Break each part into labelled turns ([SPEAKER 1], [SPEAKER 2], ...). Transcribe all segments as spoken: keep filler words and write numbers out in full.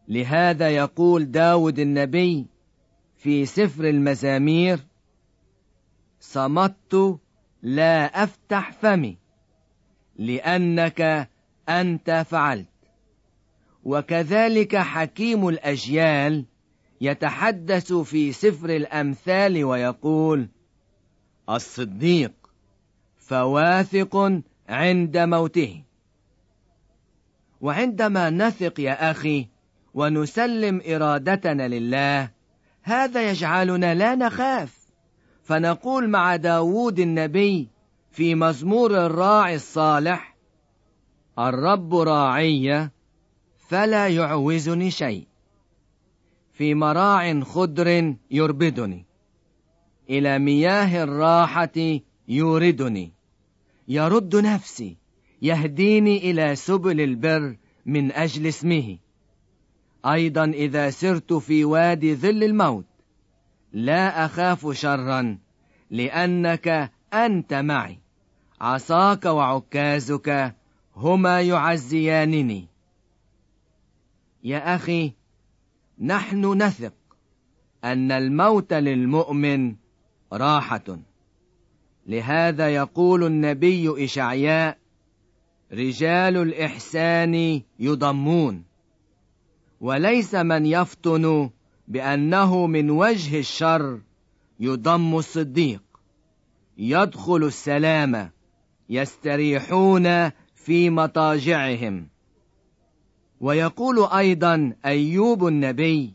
[SPEAKER 1] لهذا يقول داود النبي في سفر المزامير: صمت لا أفتح فمي لأنك أنت فعلت. وكذلك حكيم الأجيال يتحدث في سفر الأمثال ويقول: الصديق فواثق عند موته. وعندما نثق يا أخي ونسلم إرادتنا لله، هذا يجعلنا لا نخاف، فنقول مع داود النبي في مزمور الراعي الصالح: الرب راعي فلا يعوزني شيء، في مراع خضر يربدني، إلى مياه الراحة يوردني، يرد نفسي، يهديني إلى سبل البر من أجل اسمه. أيضا إذا سرت في وادي ظل الموت لا أخاف شرا، لأنك أنت معي، عصاك وعكازك هما يعزيانني. يا أخي، نحن نثق أن الموت للمؤمن راحة. لهذا يقول النبي إشعياء: رجال الإحسان يضمون، وليس من يفطن بأنه من وجه الشر يضم الصديق، يدخل السلام، يستريحون في مضاجعهم. ويقول أيضا أيوب النبي: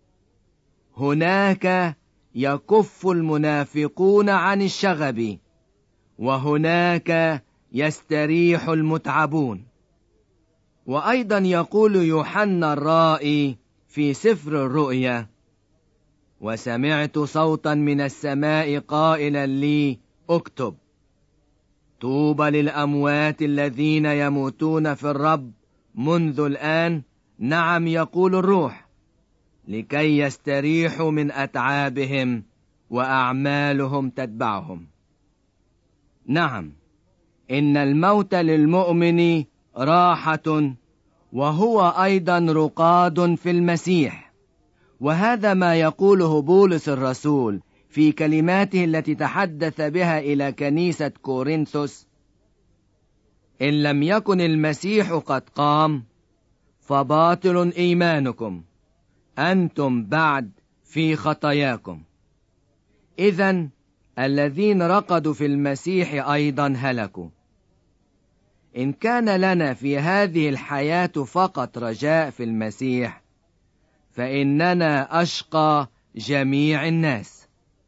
[SPEAKER 1] هناك يكف المنافقون عن الشغب، وهناك يستريح المتعبون. وأيضا يقول يوحنا الرائي في سفر الرؤيا: وسمعت صوتا من السماء قائلا لي: اكتب، طوبى للأموات الذين يموتون في الرب منذ الآن، نعم يقول الروح، لكي يستريحوا من أتعابهم وأعمالهم تتبعهم. نعم، إن الموت للمؤمن راحة، وهو أيضا رقاد في المسيح. وهذا ما يقوله بولس الرسول في كلماته التي تحدث بها إلى كنيسة كورنثوس: إن لم يكن المسيح قد قام فباطل إيمانكم، أنتم بعد في خطاياكم. إذن الذين رقدوا في المسيح أيضا هلكوا. إن كان لنا في هذه الحياة فقط رجاء في المسيح، فإننا أشقى جميع الناس.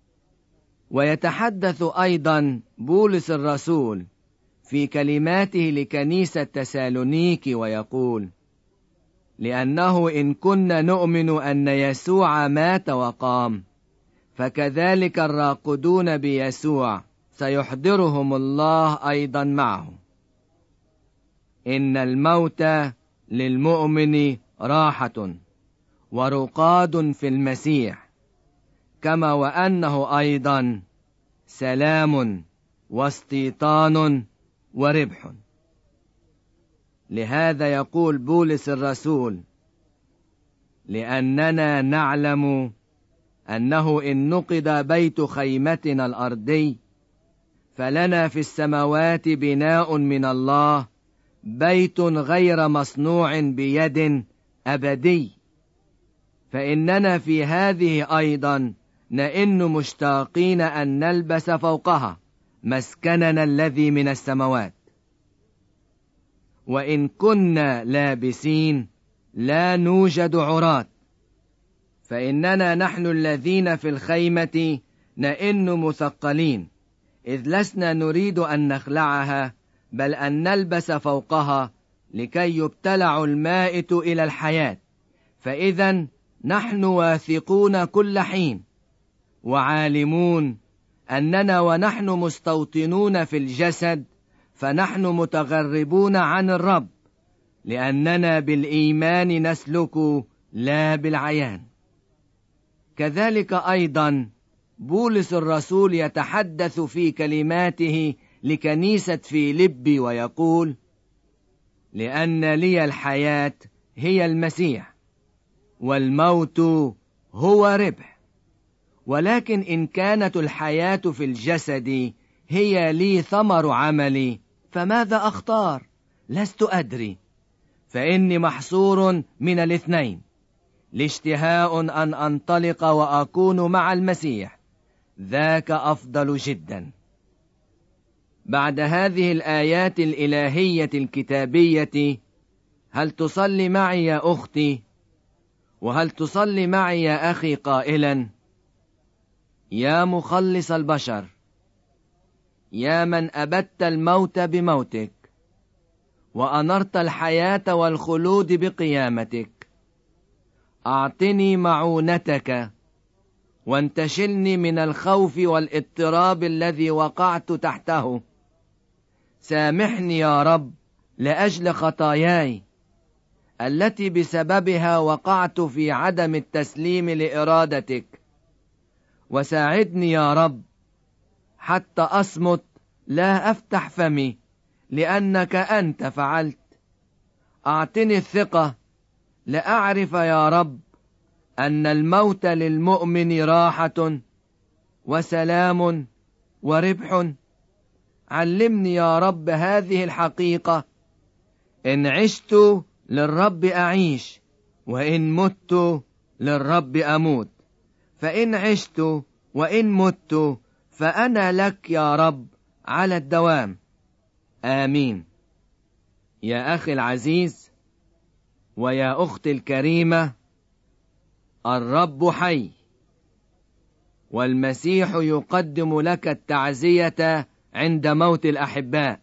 [SPEAKER 1] ويتحدث أيضا بولس الرسول في كلماته لكنيسة تسالونيكي ويقول: لأنه إن كنا نؤمن أن يسوع مات وقام، فكذلك الراقدون بيسوع سيحضرهم الله أيضا معه. إن الموت للمؤمن راحة ورقاد في المسيح، كما وأنه أيضا سلام واستيطان وربح. لهذا يقول بولس الرسول: لأننا نعلم أنه إن نقض بيت خيمتنا الأرضي، فلنا في السماوات بناء من الله، بيت غير مصنوع بيد أبدي. فإننا في هذه أيضا نئن مشتاقين أن نلبس فوقها مسكننا الذي من السماوات. وإن كنا لابسين لا نوجد عراة، فإننا نحن الذين في الخيمة نئن مثقلين، إذ لسنا نريد أن نخلعها، بل أن نلبس فوقها، لكي يبتلع المائت إلى الحياة. فإذا نحن واثقون كل حين وعالمون أننا ونحن مستوطنون في الجسد، فنحن متغربون عن الرب، لأننا بالإيمان نسلك لا بالعيان. كذلك أيضا بولس الرسول يتحدث في كلماته لكنيسة فيلبي ويقول: لأن لي الحياة هي المسيح، والموت هو ربح. ولكن إن كانت الحياة في الجسد هي لي ثمر عملي، فماذا أختار؟ لست أدري، فإني محصور من الاثنين، لاشتهاء أن أنطلق وأكون مع المسيح، ذاك أفضل جدا. بعد هذه الآيات الإلهية الكتابية، هل تصلي معي يا أختي؟ وهل تصلي معي يا أخي قائلا: يا مخلص البشر، يا من أبدت الموت بموتك وأنرت الحياة والخلود بقيامتك، أعطني معونتك وانتشلني من الخوف والاضطراب الذي وقعت تحته. سامحني يا رب لأجل خطاياي التي بسببها وقعت في عدم التسليم لإرادتك، وساعدني يا رب حتى أصمت لا أفتح فمي، لأنك أنت فعلت. أعطني الثقة لأعرف يا رب أن الموت للمؤمن راحة وسلام وربح. علمني يا رب هذه الحقيقة: إن عشت للرب أعيش، وإن مت للرب أموت. فإن عشت وإن مت فأنا لك يا رب على الدوام. آمين. يا أخي العزيز ويا أختي الكريمة، الرب حي، والمسيح يقدم لك التعزية عند موت الأحباء.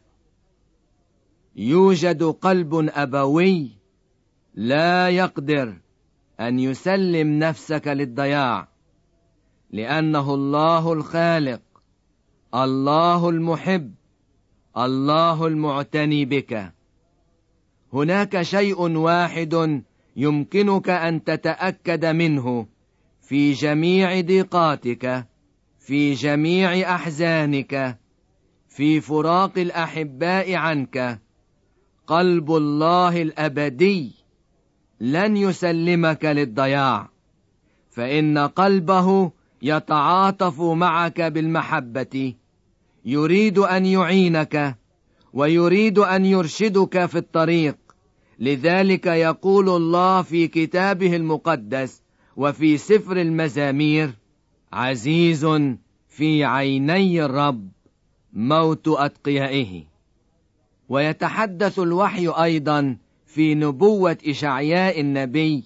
[SPEAKER 1] يوجد قلب أبوي لا يقدر أن يسلم نفسك للضياع، لأنه الله الخالق، الله المحب، الله المعتني بك. هناك شيء واحد يمكنك أن تتأكد منه في جميع ضيقاتك، في جميع أحزانك، في فراق الأحباء عنك: قلب الله الأبدي لن يسلمك للضياع، فإن قلبه يتعاطف معك بالمحبة، يريد أن يعينك ويريد أن يرشدك في الطريق. لذلك يقول الله في كتابه المقدس وفي سفر المزامير: عزيز في عيني الرب موت أتقيائه. ويتحدث الوحي أيضا في نبوة إشعياء النبي: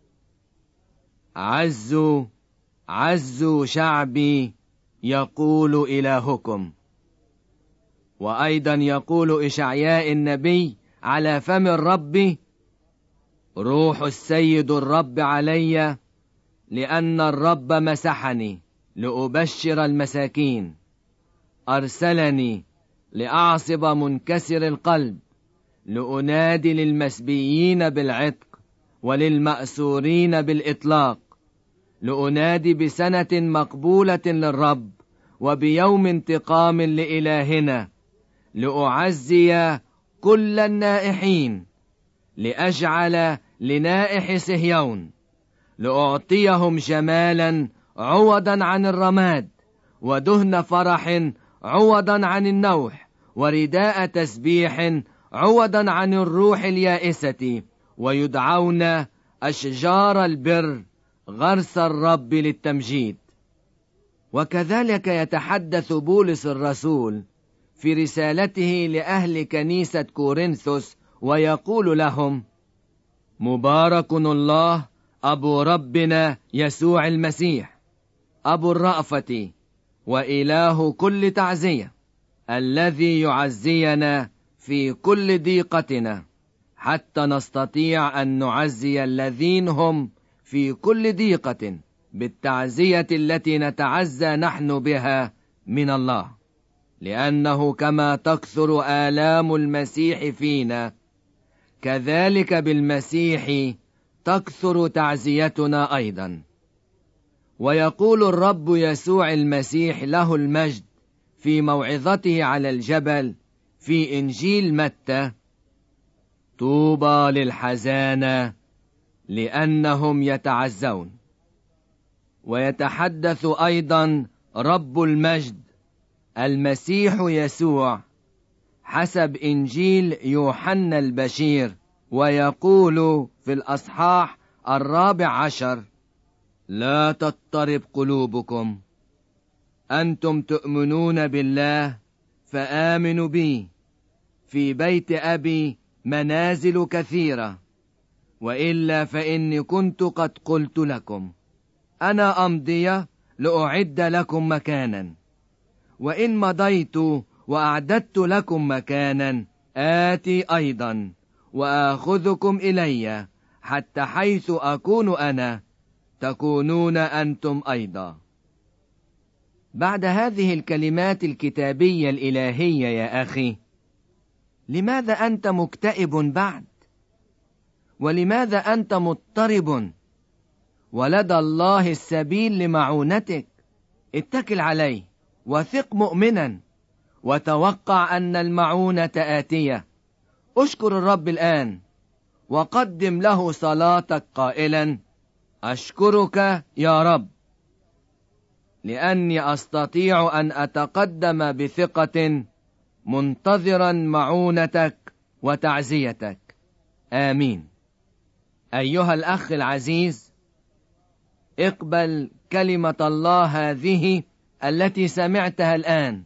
[SPEAKER 1] عزوا عزوا شعبي يقول إلهكم. وأيضا يقول إشعياء النبي على فم الرب: روح السيد الرب علي، لأن الرب مسحني لأبشر المساكين، أرسلني لأعصب منكسر القلب، لأنادي للمسبيين بالعتق وللمأسورين بالإطلاق، لأنادي بسنة مقبولة للرب وبيوم انتقام لإلهنا، لأعزي كل النائحين، لأجعل لنائح صهيون، لأعطيهم جمالا عوضا عن الرماد، ودهن فرح عوضا عن النوح، ورداء تسبيح عوضا عن الروح اليائسة، ويدعون أشجار البر غرس الرب للتمجيد. وكذلك يتحدث بولس الرسول في رسالته لأهل كنيسة كورنثوس ويقول لهم: مبارك الله أبو ربنا يسوع المسيح، أبو الرأفة وإله كل تعزية، الذي يعزينا في كل ضيقتنا، حتى نستطيع أن نعزي الذين هم في كل ضيقة بالتعزية التي نتعزى نحن بها من الله، لأنه كما تكثر آلام المسيح فينا، كذلك بالمسيح تكثر تعزيتنا أيضا. ويقول الرب يسوع المسيح له المجد في موعظته على الجبل في إنجيل متى: طوبى للحزانة لأنهم يتعزون. ويتحدث أيضا رب المجد المسيح يسوع حسب إنجيل يوحنا البشير، ويقول في الأصحاح الرابع عشر: لا تضطرب قلوبكم، أنتم تؤمنون بالله فآمنوا بي، في بيت أبي منازل كثيرة، وإلا فإني كنت قد قلت لكم، أنا أمضي لأعد لكم مكانا، وإن مضيت وأعددت لكم مكانا آتي أيضا وآخذكم إلي، حتى حيث أكون أنا تكونون أنتم أيضا. بعد هذه الكلمات الكتابية الإلهية يا أخي، لماذا أنت مكتئب بعد؟ ولماذا أنت مضطرب؟ ولدى الله السبيل لمعونتك. اتكل عليه وثق مؤمنا، وتوقع أن المعونة آتية. أشكر الرب الآن، وقدم له صلاتك قائلا: أشكرك يا رب، لأني أستطيع أن أتقدم بثقة منتظرا معونتك وتعزيتك. آمين. أيها الأخ العزيز، اقبل كلمة الله هذه التي سمعتها الآن.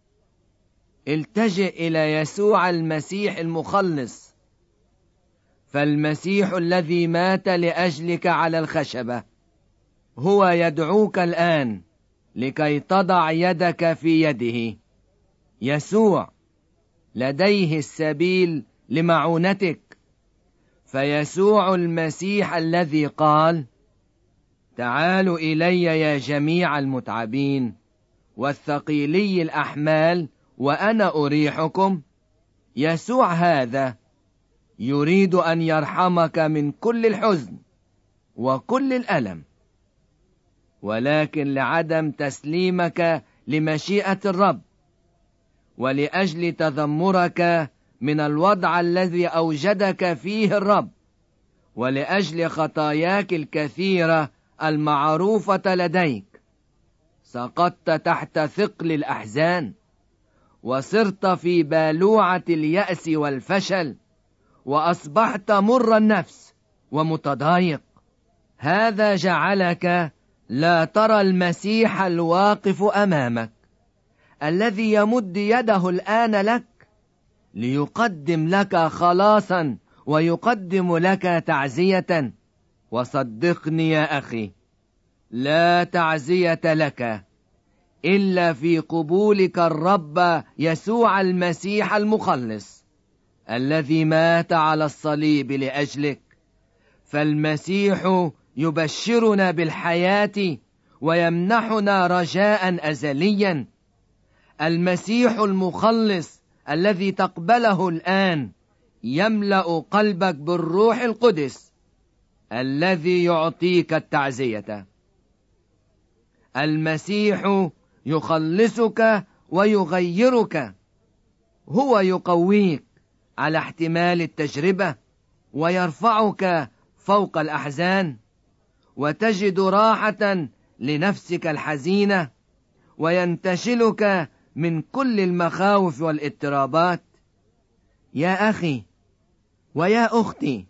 [SPEAKER 1] التجئ إلى يسوع المسيح المخلص، فالمسيح الذي مات لأجلك على الخشبة هو يدعوك الآن لكي تضع يدك في يده. يسوع لديه السبيل لمعونتك، فيسوع المسيح الذي قال: تعالوا إلي يا جميع المتعبين والثقيلي الأحمال وأنا أريحكم. يسوع هذا يريد أن يرحمك من كل الحزن وكل الألم، ولكن لعدم تسليمك لمشيئة الرب، ولأجل تذمرك من الوضع الذي أوجدك فيه الرب، ولأجل خطاياك الكثيرة المعروفة لديك، سقطت تحت ثقل الأحزان، وصرت في بالوعة اليأس والفشل، وأصبحت مر النفس ومتضايق. هذا جعلك لا ترى المسيح الواقف أمامك، الذي يمد يده الآن لك ليقدم لك خلاصا ويقدم لك تعزية. وصدقني يا أخي، لا تعزية لك إلا في قبولك الرب يسوع المسيح المخلص الذي مات على الصليب لأجلك. فالمسيح يبشرنا بالحياة ويمنحنا رجاء أزليا. المسيح المخلص الذي تقبله الآن يملأ قلبك بالروح القدس الذي يعطيك التعزية. المسيح يخلصك ويغيرك، هو يقويك على احتمال التجربة، ويرفعك فوق الأحزان، وتجد راحة لنفسك الحزينة، وينتشلك من كل المخاوف والاضطرابات. يا أخي ويا أختي،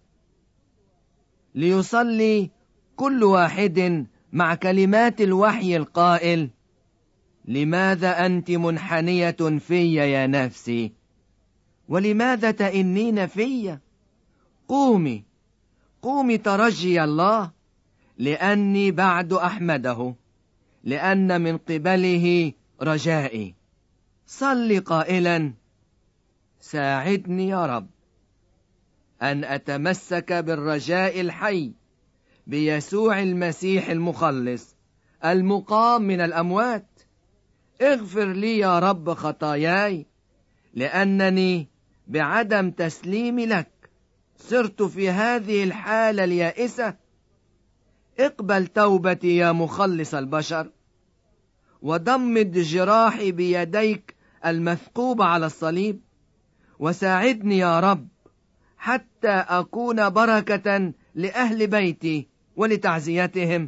[SPEAKER 1] ليصلي كل واحد مع كلمات الوحي القائل: لماذا أنت منحنية في يا نفسي؟ ولماذا تئنين في؟ قومي قومي ترجي الله، لأني بعد أحمده، لأن من قبله رجائي. صل قائلا: ساعدني يا رب أن أتمسك بالرجاء الحي بيسوع المسيح المخلص المقام من الأموات. اغفر لي يا رب خطاياي، لأنني بعدم تسليمي لك صرت في هذه الحالة اليائسة. اقبل توبتي يا مخلص البشر، وضمد جراحي بيديك المثقوبة على الصليب، وساعدني يا رب حتى أكون بركة لأهل بيتي ولتعزيتهم؟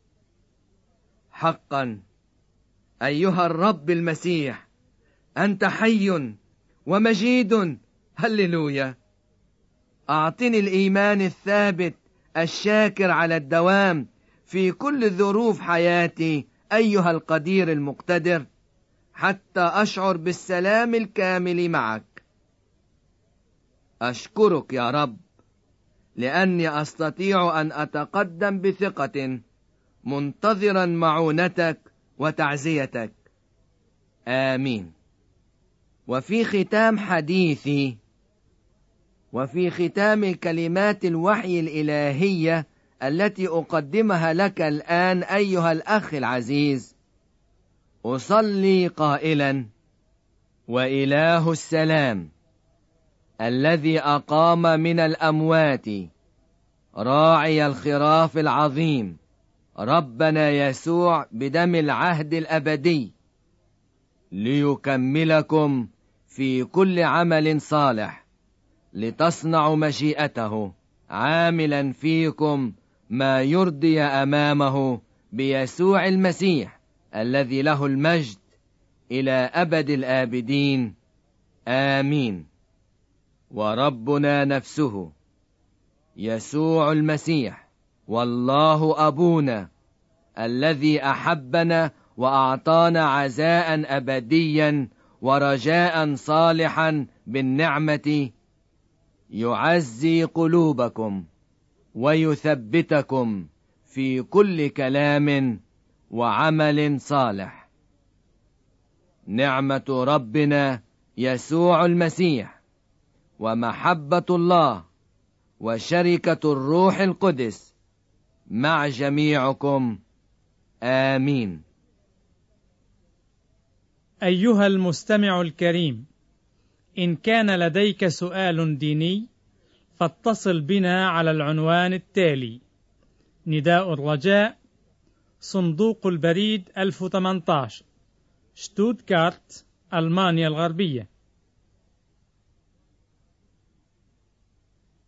[SPEAKER 1] حقا أيها الرب المسيح، أنت حي ومجيد. هللويا. أعطني الإيمان الثابت الشاكر على الدوام في كل ظروف حياتي أيها القدير المقتدر، حتى أشعر بالسلام الكامل معك. أشكرك يا رب لأني أستطيع أن أتقدم بثقة منتظرا معونتك وتعزيتك. آمين. وفي ختام حديثي وفي ختام كلمات الوحي الإلهية التي أقدمها لك الآن أيها الأخ العزيز، أصلي قائلا: وإله السلام الذي أقام من الأموات راعي الخراف العظيم ربنا يسوع بدم العهد الأبدي، ليكملكم في كل عمل صالح، لتصنعوا مشيئته، عاملا فيكم ما يرضي أمامه بيسوع المسيح الذي له المجد إلى أبد الآبدين. آمين. وربنا نفسه يسوع المسيح والله أبونا الذي أحبنا وأعطانا عزاء أبديا ورجاء صالحا بالنعمة، يعزي قلوبكم ويثبتكم في كل كلام وعمل صالح. نعمة ربنا يسوع المسيح ومحبة الله وشركة الروح القدس مع جميعكم. آمين.
[SPEAKER 2] أيها المستمع الكريم، إن كان لديك سؤال ديني فاتصل بنا على العنوان التالي: نداء الرجاء، صندوق البريد ألف وثمانية عشر، شتوتغارت، ألمانيا الغربية